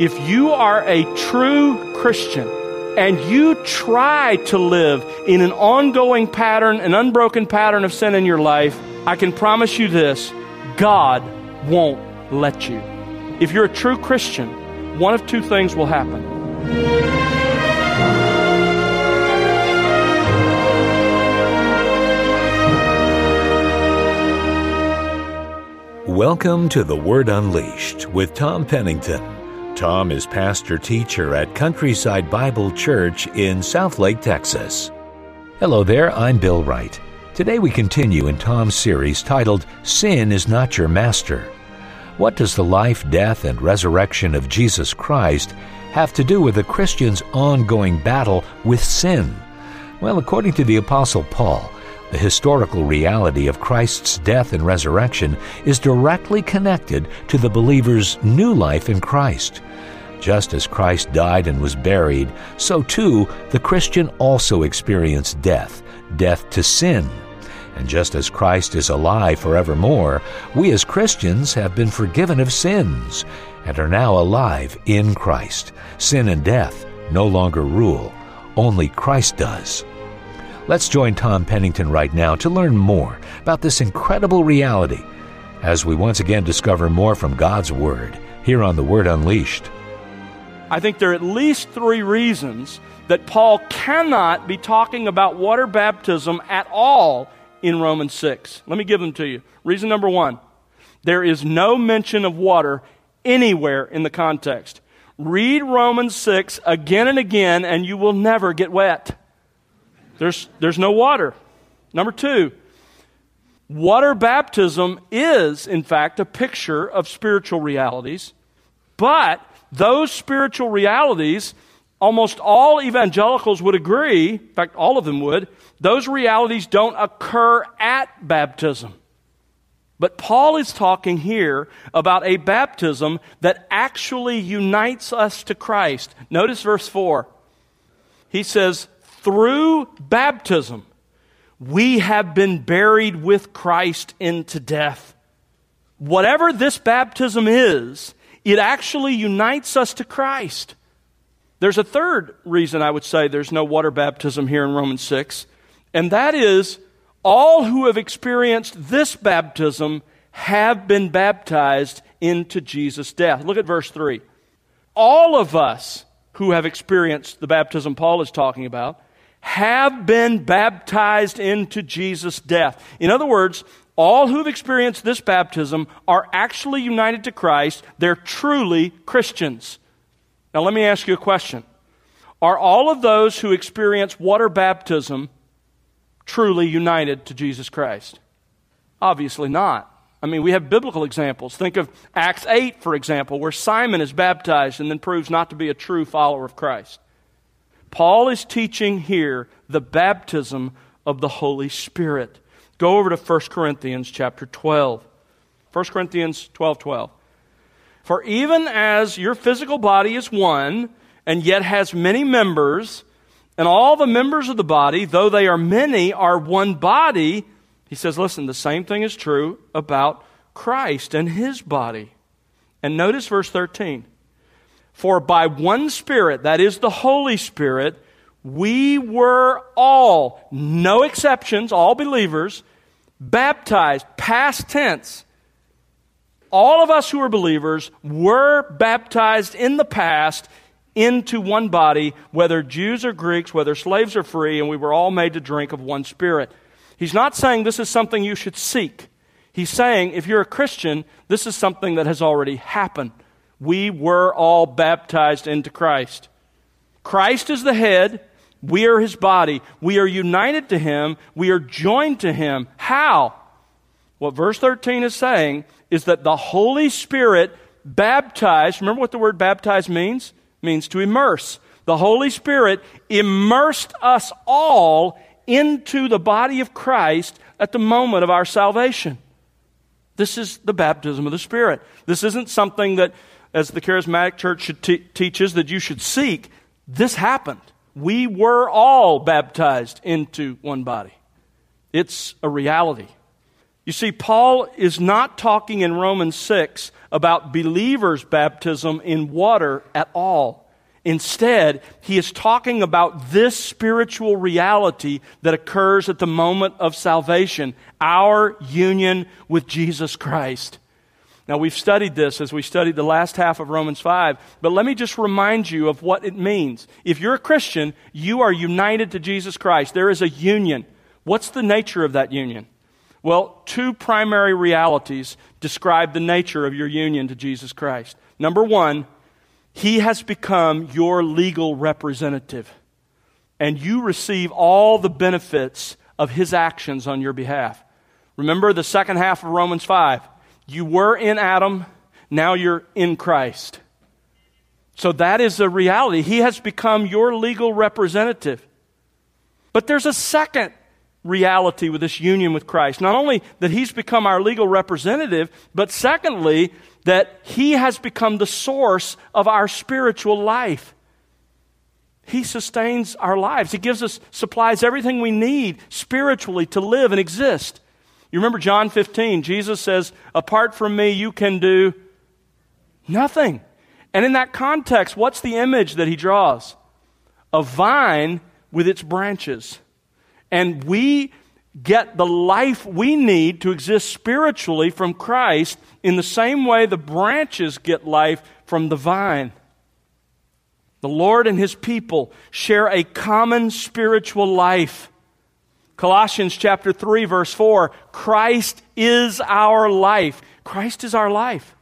If you are a true Christian and you try to live in an ongoing pattern, an unbroken pattern of sin in your life, I can promise you this: God won't let you. If you're a true Christian, one of two things will happen. Welcome to The Word Unleashed with Tom Pennington. Tom is pastor-teacher at Countryside Bible Church in Southlake, Texas. Hello there, I'm Bill Wright. Today we continue in Tom's series titled, Sin is Not Your Master. What does the life, death, and resurrection of Jesus Christ have to do with a Christian's ongoing battle with sin? Well, according to the Apostle Paul, the historical reality of Christ's death and resurrection is directly connected to the believer's new life in Christ. Just as Christ died and was buried, so too the Christian also experienced death to sin. And just as Christ is alive forevermore, we as Christians have been forgiven of sins and are now alive in Christ. Sin and death no longer rule. Only Christ does. Let's join Tom Pennington right now to learn more about this incredible reality as we once again discover more from God's Word here on The Word Unleashed. I think there are at least three reasons that Paul cannot be talking about water baptism at all in Romans 6. Let me give them to you. Reason number one, there is no mention of water anywhere in the context. Read Romans 6 again and again, and you will never get wet. There's no water. Number two, water baptism is, in fact, a picture of spiritual realities, but those spiritual realities, almost all evangelicals would agree, in fact, all of them would, those realities don't occur at baptism. But Paul is talking here about a baptism that actually unites us to Christ. Notice verse 4. He says, through baptism, we have been buried with Christ into death. Whatever this baptism is, it actually unites us to Christ. There's a third reason I would say there's no water baptism here in Romans 6, and that is all who have experienced this baptism have been baptized into Jesus' death. Look at verse 3. All of us who have experienced the baptism Paul is talking about have been baptized into Jesus' death. In other words, all who've experienced this baptism are actually united to Christ. They're truly Christians. Now let me ask you a question. Are all of those who experience water baptism truly united to Jesus Christ? Obviously not. I mean, we have biblical examples. Think of Acts 8, for example, where Simon is baptized and then proves not to be a true follower of Christ. Paul is teaching here the baptism of the Holy Spirit. Go over to 1 Corinthians chapter 12. 1 Corinthians 12:12. For even as your physical body is one, and yet has many members, and all the members of the body, though they are many, are one body, he says, listen, the same thing is true about Christ and His body. And notice verse 13. For by one Spirit, that is the Holy Spirit, we were all, no exceptions, all believers, baptized, past tense. All of us who are believers were baptized in the past into one body, whether Jews or Greeks, whether slaves or free, and we were all made to drink of one Spirit. He's not saying this is something you should seek. He's saying if you're a Christian, this is something that has already happened. We were all baptized into Christ. Christ is the head. We are His body. We are united to Him. We are joined to Him. How? What verse 13 is saying is that the Holy Spirit baptized, remember what the word baptize means? It means to immerse. The Holy Spirit immersed us all into the body of Christ at the moment of our salvation. This is the baptism of the Spirit. This isn't something that, as the charismatic church teaches, that you should seek. This happened. We were all baptized into one body. It's a reality. You see, Paul is not talking in Romans 6 about believers' baptism in water at all. Instead, he is talking about this spiritual reality that occurs at the moment of salvation, our union with Jesus Christ. Now, we've studied this as we studied the last half of Romans 5, but let me just remind you of what it means. If you're a Christian, you are united to Jesus Christ. There is a union. What's the nature of that union? Well, two primary realities describe the nature of your union to Jesus Christ. Number one, He has become your legal representative, and you receive all the benefits of His actions on your behalf. Remember the second half of Romans 5. You were in Adam, now you're in Christ. So that is a reality. He has become your legal representative. But there's a second reality with this union with Christ. Not only that He's become our legal representative, but secondly, that He has become the source of our spiritual life. He sustains our lives. He supplies everything we need spiritually to live and exist. You remember John 15, Jesus says, apart from me, you can do nothing. And in that context, what's the image that He draws? A vine with its branches. And we get the life we need to exist spiritually from Christ in the same way the branches get life from the vine. The Lord and His people share a common spiritual life. Colossians chapter 3, verse 4, Christ is our life. Christ is our life.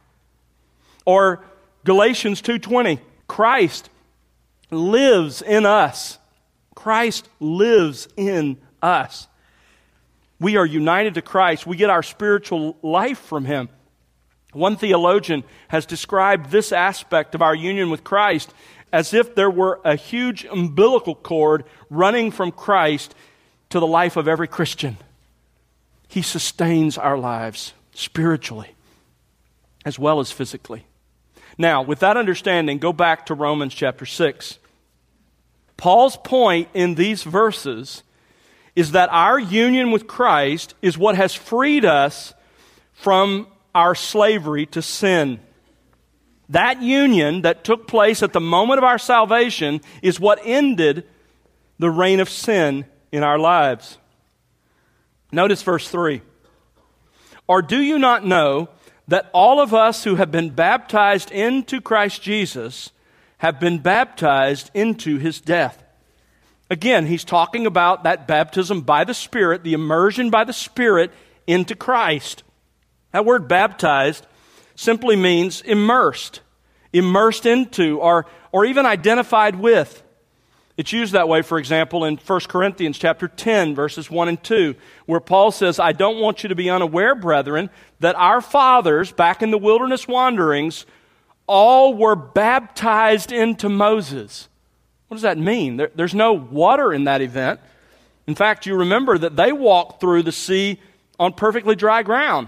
Or Galatians 2:20, Christ lives in us. Christ lives in us. We are united to Christ. We get our spiritual life from Him. One theologian has described this aspect of our union with Christ as if there were a huge umbilical cord running from Christ to the life of every Christian. He sustains our lives spiritually as well as physically. Now, with that understanding, go back to Romans chapter 6. Paul's point in these verses is that our union with Christ is what has freed us from our slavery to sin. That union that took place at the moment of our salvation is what ended the reign of sin in our lives. Notice verse 3. Or do you not know that all of us who have been baptized into Christ Jesus have been baptized into His death? Again, he's talking about that baptism by the Spirit, the immersion by the Spirit into Christ. That word baptized simply means immersed into, or even identified with. It's used that way, for example, in 1 Corinthians chapter 10, verses 1 and 2, where Paul says, I don't want you to be unaware, brethren, that our fathers, back in the wilderness wanderings, all were baptized into Moses. What does that mean? There's no water in that event. In fact, you remember that they walked through the sea on perfectly dry ground.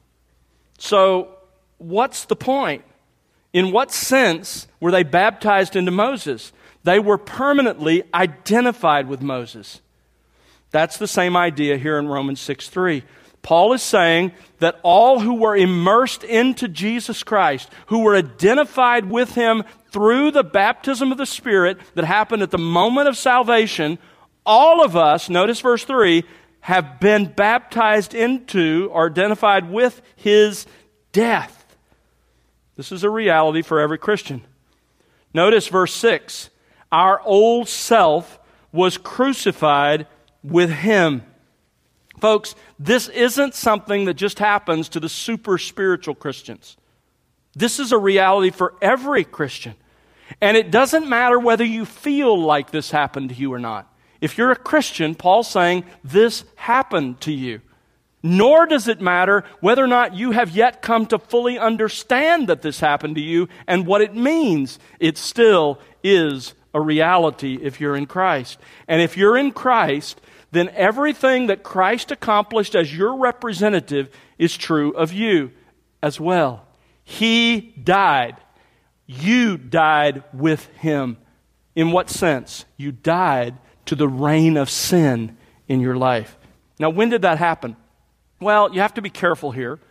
So, what's the point? In what sense were they baptized into Moses? They were permanently identified with Moses. That's the same idea here in Romans 6:3. Paul is saying that all who were immersed into Jesus Christ, who were identified with Him through the baptism of the Spirit that happened at the moment of salvation, all of us, notice verse 3, have been baptized into or identified with His death. This is a reality for every Christian. Notice verse 6. Our old self was crucified with Him. Folks, this isn't something that just happens to the super spiritual Christians. This is a reality for every Christian. And it doesn't matter whether you feel like this happened to you or not. If you're a Christian, Paul's saying this happened to you. Nor does it matter whether or not you have yet come to fully understand that this happened to you and what it means. It still is a reality if you're in Christ. And if you're in Christ, then everything that Christ accomplished as your representative is true of you as well. He died. You died with Him. In what sense? You died to the reign of sin in your life. Now, when did that happen? Well, you have to be careful here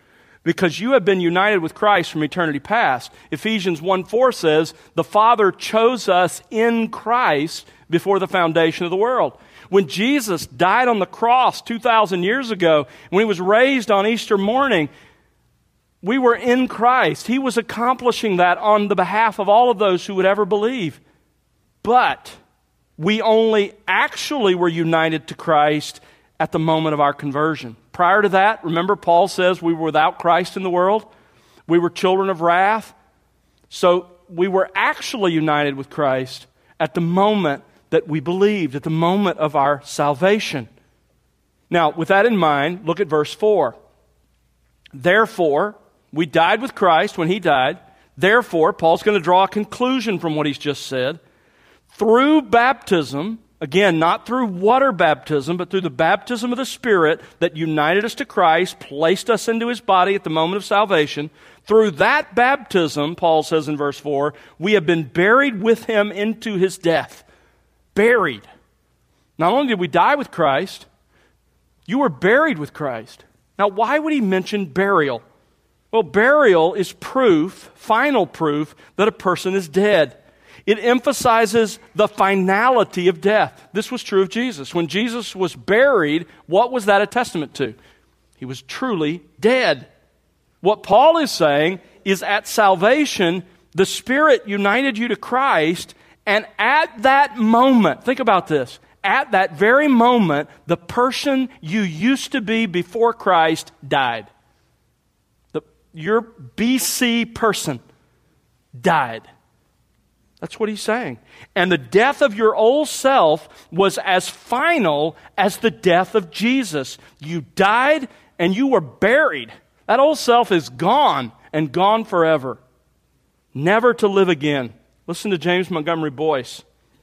because you have been united with Christ from eternity past. Ephesians 1:4 says, the Father chose us in Christ before the foundation of the world. When Jesus died on the cross 2,000 years ago, when he was raised on Easter morning, we were in Christ. He was accomplishing that on the behalf of all of those who would ever believe. But we only actually were united to Christ at the moment of our conversion. Prior to that, remember Paul says we were without Christ in the world. We were children of wrath. So we were actually united with Christ at the moment that we believed, at the moment of our salvation. Now, with that in mind, look at verse 4. Therefore, we died with Christ when he died. Therefore, Paul's going to draw a conclusion from what he's just said. Through baptism, again, not through water baptism, but through the baptism of the Spirit that united us to Christ, placed us into his body at the moment of salvation. Through that baptism, Paul says in verse 4, we have been buried with him into his death. Buried. Not only did we die with Christ, you were buried with Christ. Now, why would he mention burial? Well, burial is proof, final proof, that a person is dead. It emphasizes the finality of death. This was true of Jesus. When Jesus was buried, what was that a testament to? He was truly dead. What Paul is saying is at salvation, the Spirit united you to Christ, and at that moment, think about this, at that very moment, the person you used to be before Christ died. Your BC person died. That's what he's saying. And the death of your old self was as final as the death of Jesus. You died and you were buried. That old self is gone and gone forever, never to live again. Listen to James Montgomery Boyce.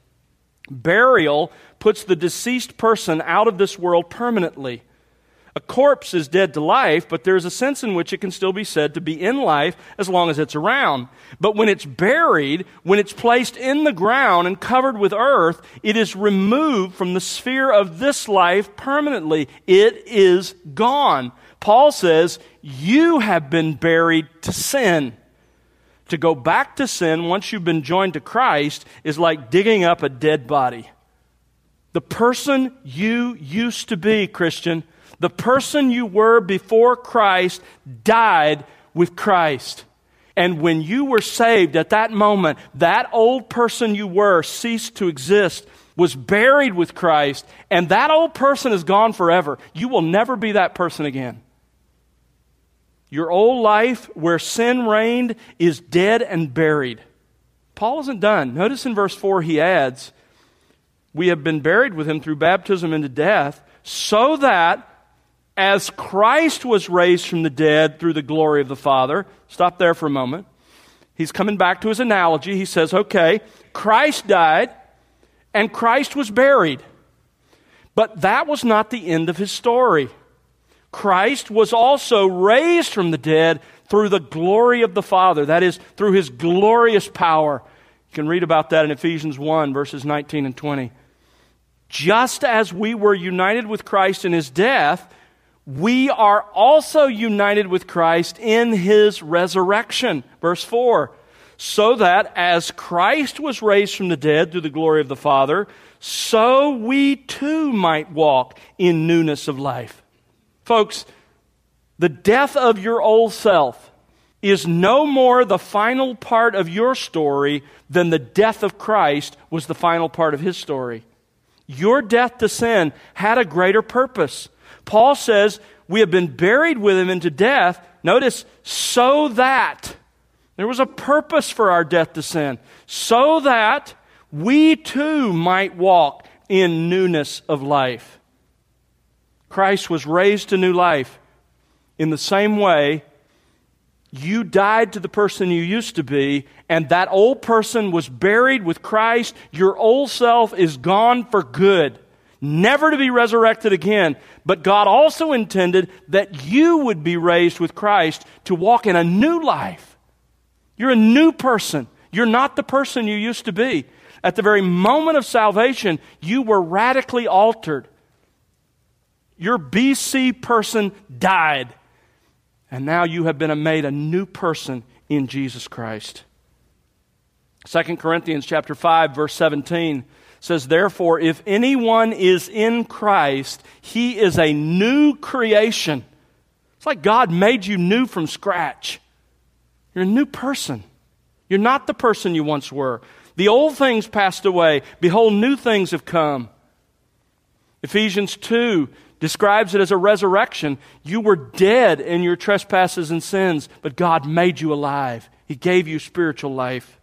Burial puts the deceased person out of this world permanently. A corpse is dead to life, but there's a sense in which it can still be said to be in life as long as it's around. But when it's buried, when it's placed in the ground and covered with earth, it is removed from the sphere of this life permanently. It is gone. Paul says, you have been buried to sin. To go back to sin once you've been joined to Christ is like digging up a dead body. The person you used to be, Christian, the person you were before Christ died with Christ. And when you were saved at that moment, that old person you were ceased to exist, was buried with Christ, and that old person is gone forever. You will never be that person again. Your old life where sin reigned is dead and buried. Paul isn't done. Notice in verse 4 he adds, we have been buried with him through baptism into death, so that as Christ was raised from the dead through the glory of the Father. Stop there for a moment. He's coming back to his analogy. He says, okay, Christ died and Christ was buried. But that was not the end of his story. Christ was also raised from the dead through the glory of the Father. That is, through his glorious power. You can read about that in Ephesians 1, verses 19 and 20. Just as we were united with Christ in his death, we are also united with Christ in his resurrection. Verse 4, so that as Christ was raised from the dead through the glory of the Father, so we too might walk in newness of life. Folks, the death of your old self is no more the final part of your story than the death of Christ was the final part of his story. Your death to sin had a greater purpose. Paul says, we have been buried with him into death. Notice, so that. There was a purpose for our death to sin. So that we too might walk in newness of life. Christ was raised to new life. In the same way, you died to the person you used to be, and that old person was buried with Christ. Your old self is gone for good, never to be resurrected again. But God also intended that you would be raised with Christ to walk in a new life. You're a new person. You're not the person you used to be. At the very moment of salvation, you were radically altered. Your BC person died. And now you have been made a new person in Jesus Christ. 2 Corinthians chapter 5, verse 17 says, "Therefore, if anyone is in Christ, he is a new creation." It's like God made you new from scratch. You're a new person. You're not the person you once were. The old things passed away. Behold, new things have come. Ephesians 2 describes it as a resurrection. You were dead in your trespasses and sins, but God made you alive. He gave you spiritual life.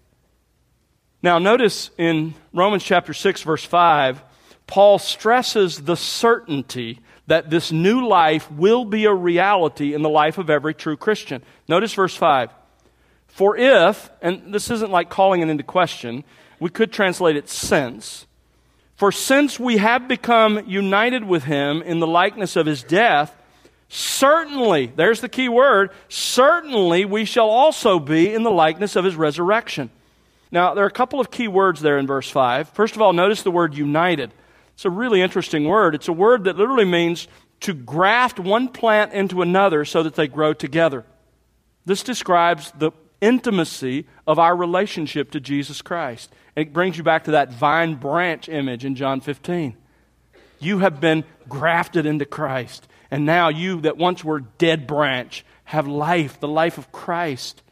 Now notice in Romans chapter 6, verse 5, Paul stresses the certainty that this new life will be a reality in the life of every true Christian. Notice verse 5. For if, and this isn't like calling it into question, we could translate it since. For since we have become united with Him in the likeness of His death, certainly, there's the key word, certainly we shall also be in the likeness of His resurrection. Now, there are a couple of key words there in verse 5. First of all, notice the word united. It's a really interesting word. It's a word that literally means to graft one plant into another so that they grow together. This describes the intimacy of our relationship to Jesus Christ. And it brings you back to that vine branch image in John 15. You have been grafted into Christ. And now you that once were dead branch have life, the life of Christ.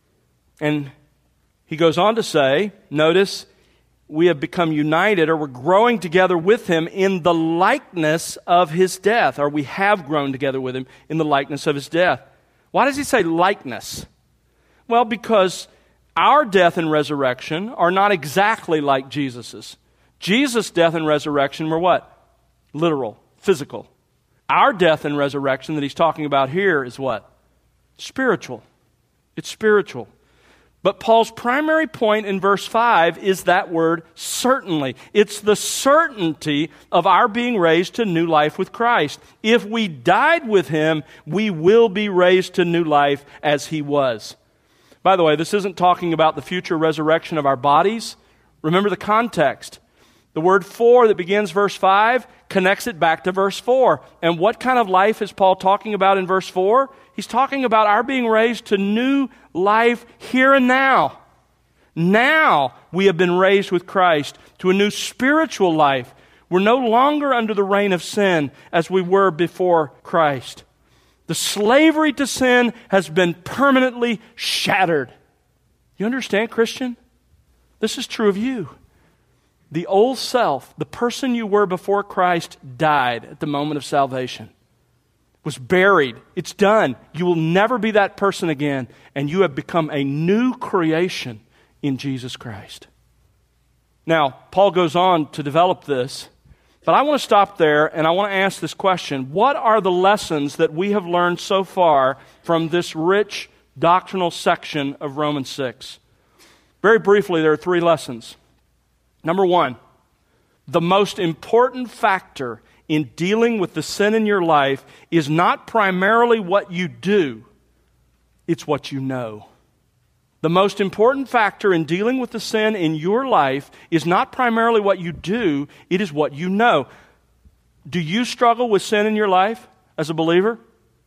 And he goes on to say, notice, we have become united, or we're growing together with Him in the likeness of His death, or we have grown together with Him in the likeness of His death. Why does he say likeness? Well, because our death and resurrection are not exactly like Jesus's. Jesus' death and resurrection were what? Literal, physical. Our death and resurrection that he's talking about here is what? Spiritual. It's spiritual. But Paul's primary point in verse 5 is that word certainly. It's the certainty of our being raised to new life with Christ. If we died with Him, we will be raised to new life as He was. By the way, this isn't talking about the future resurrection of our bodies. Remember the context. The word for that begins verse 5 connects it back to verse 4. And what kind of life is Paul talking about in verse 4? He's talking about our being raised to new life here and now. Now we have been raised with Christ to a new spiritual life. We're no longer under the reign of sin as we were before Christ. The slavery to sin has been permanently shattered. You understand, Christian? This is true of you. The old self, the person you were before Christ, died at the moment of salvation. Was buried. It's done. You will never be that person again, and you have become a new creation in Jesus Christ. Now, Paul goes on to develop this, but I want to stop there and I want to ask this question. What are the lessons that we have learned so far from this rich doctrinal section of Romans 6? Very briefly, there are 3 lessons. Number 1, the most important factor in dealing with the sin in your life is not primarily what you do, it's what you know. The most important factor in dealing with the sin in your life is not primarily what you do, it is what you know. Do you struggle with sin in your life as a believer?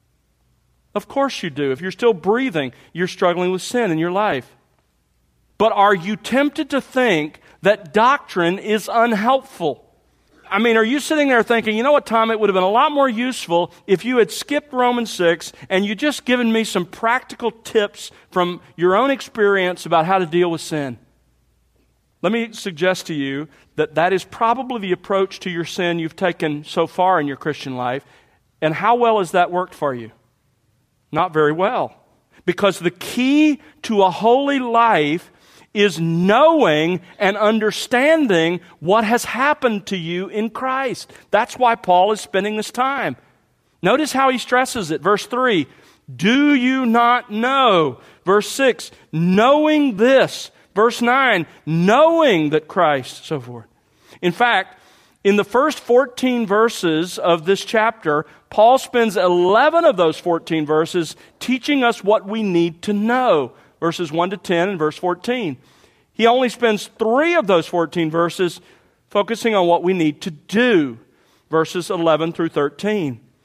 Of course you do. If you're still breathing, you're struggling with sin in your life. But are you tempted to think that doctrine is unhelpful? I mean, are you sitting there thinking, you know what, Tom, it would have been a lot more useful if you had skipped Romans 6 and you just given me some practical tips from your own experience about how to deal with sin? Let me suggest to you that that is probably the approach to your sin you've taken so far in your Christian life. And how well has that worked for you? Not very well. Because the key to a holy life is knowing and understanding what has happened to you in Christ. That's why Paul is spending this time. Notice how he stresses it. Verse 3, do you not know? Verse 6, knowing this. Verse 9, knowing that Christ, so forth. In fact, in the first 14 verses of this chapter, Paul spends 11 of those 14 verses teaching us what we need to know. Verses 1 to 10 and verse 14. He only spends 3 of those 14 verses focusing on what we need to do. Verses 11 through 13.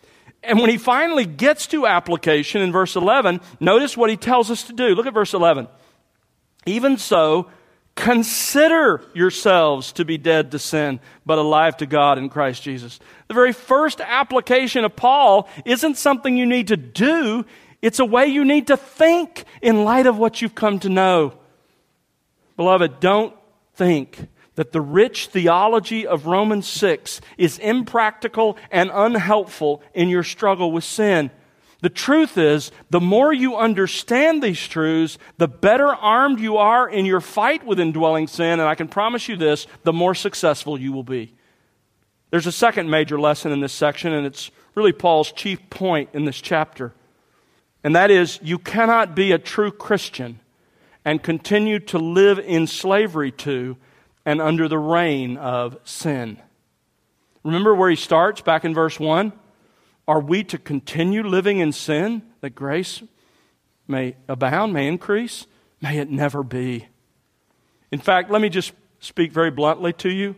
And when he finally gets to application in verse 11, notice what he tells us to do. Look at verse 11. Even so, consider yourselves to be dead to sin, but alive to God in Christ Jesus. The very first application of Paul isn't something you need to do. It's a way you need to think in light of what you've come to know. Beloved, don't think that the rich theology of Romans 6 is impractical and unhelpful in your struggle with sin. The truth is, the more you understand these truths, the better armed you are in your fight with indwelling sin, and I can promise you this, the more successful you will be. There's a second major lesson in this section, and it's really Paul's chief point in this chapter. And that is, you cannot be a true Christian and continue to live in slavery to and under the reign of sin. Remember where he starts back in verse 1? Are we to continue living in sin that grace may abound, may increase? May it never be. In fact, let me just speak very bluntly to you.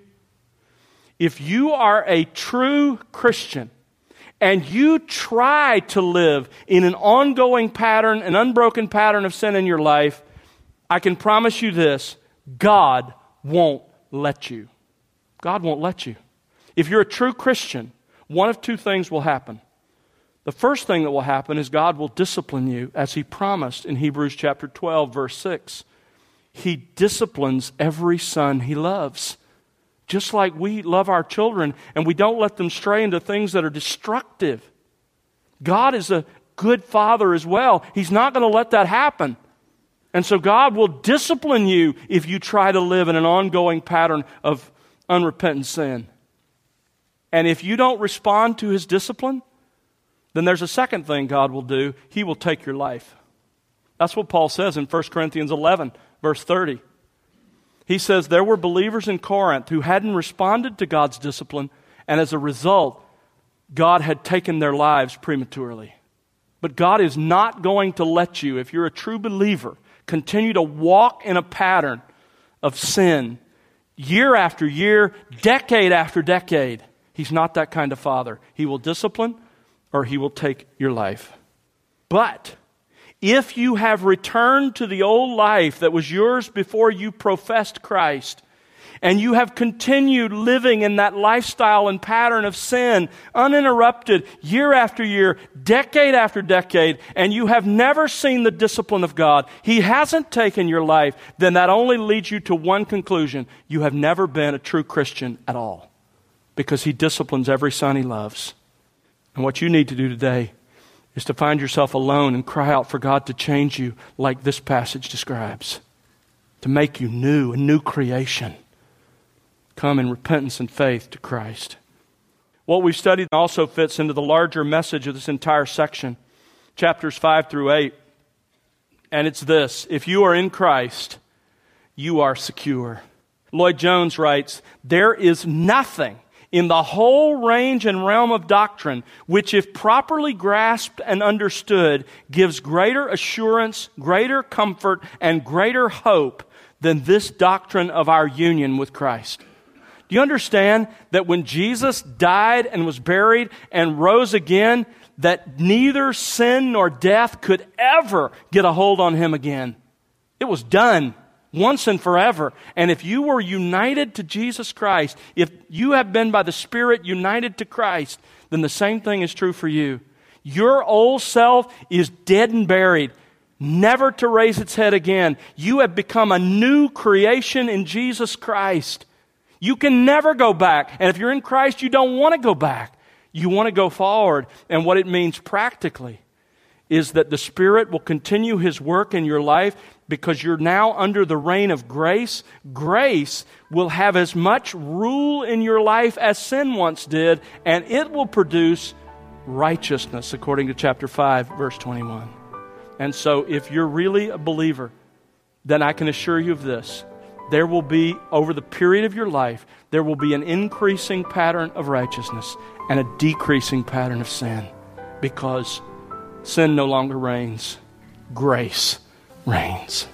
If you are a true Christian and you try to live in an ongoing pattern, an unbroken pattern of sin in your life, I can promise you this, God won't let you. God won't let you. If you're a true Christian, one of two things will happen. The first thing that will happen is God will discipline you as He promised in Hebrews chapter 12, verse 6. He disciplines every son He loves. Just like we love our children and we don't let them stray into things that are destructive. God is a good father as well. He's not going to let that happen. And so God will discipline you if you try to live in an ongoing pattern of unrepentant sin. And if you don't respond to His discipline, then there's a second thing God will do. He will take your life. That's what Paul says in 1 Corinthians 11, verse 30. He says there were believers in Corinth who hadn't responded to God's discipline, and as a result, God had taken their lives prematurely. But God is not going to let you, if you're a true believer, continue to walk in a pattern of sin year after year, decade after decade. He's not that kind of father. He will discipline or He will take your life. But if you have returned to the old life that was yours before you professed Christ, and you have continued living in that lifestyle and pattern of sin, uninterrupted, year after year, decade after decade, and you have never seen the discipline of God, He hasn't taken your life, then that only leads you to one conclusion. You have never been a true Christian at all, because He disciplines every son He loves. And what you need to do today is to find yourself alone and cry out for God to change you like this passage describes, to make you new, a new creation. Come in repentance and faith to Christ. What we've studied also fits into the larger message of this entire section, chapters 5 through 8. And it's this: if you are in Christ, you are secure. Lloyd Jones writes, there is nothing in the whole range and realm of doctrine which, if properly grasped and understood, gives greater assurance, greater comfort, and greater hope than this doctrine of our union with Christ. Do you understand that when Jesus died and was buried and rose again, that neither sin nor death could ever get a hold on Him again? It was done once and forever. And if you were united to Jesus Christ, if you have been by the Spirit united to Christ, then the same thing is true for you. Your old self is dead and buried, never to raise its head again. You have become a new creation in Jesus Christ. You can never go back. And if you're in Christ, you don't want to go back. You want to go forward. And what it means practically is that the Spirit will continue His work in your life because you're now under the reign of grace. Grace will have as much rule in your life as sin once did, and it will produce righteousness, according to chapter 5, verse 21. And so if you're really a believer, then I can assure you of this. There will be, over the period of your life, there will be an increasing pattern of righteousness and a decreasing pattern of sin, because sin no longer reigns. Grace reigns.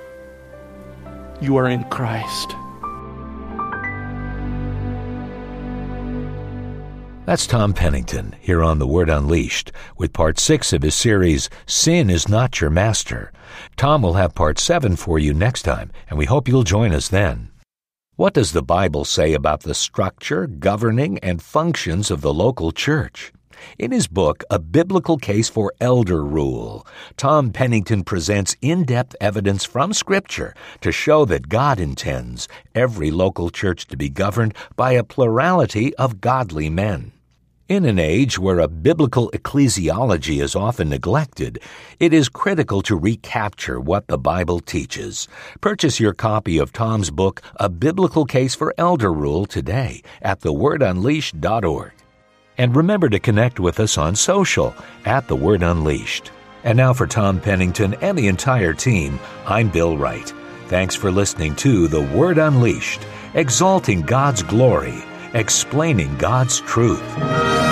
You are in Christ. That's Tom Pennington here on The Word Unleashed with Part 6 of his series, Sin is Not Your Master. Tom will have Part 7 for you next time, and we hope you'll join us then. What does the Bible say about the structure, governing, and functions of the local church? In his book, A Biblical Case for Elder Rule, Tom Pennington presents in-depth evidence from Scripture to show that God intends every local church to be governed by a plurality of godly men. In an age where a biblical ecclesiology is often neglected, it is critical to recapture what the Bible teaches. Purchase your copy of Tom's book, A Biblical Case for Elder Rule, today at thewordunleashed.org. And remember to connect with us on social at The Word Unleashed. And now for Tom Pennington and the entire team, I'm Bill Wright. Thanks for listening to The Word Unleashed, exalting God's glory, explaining God's truth.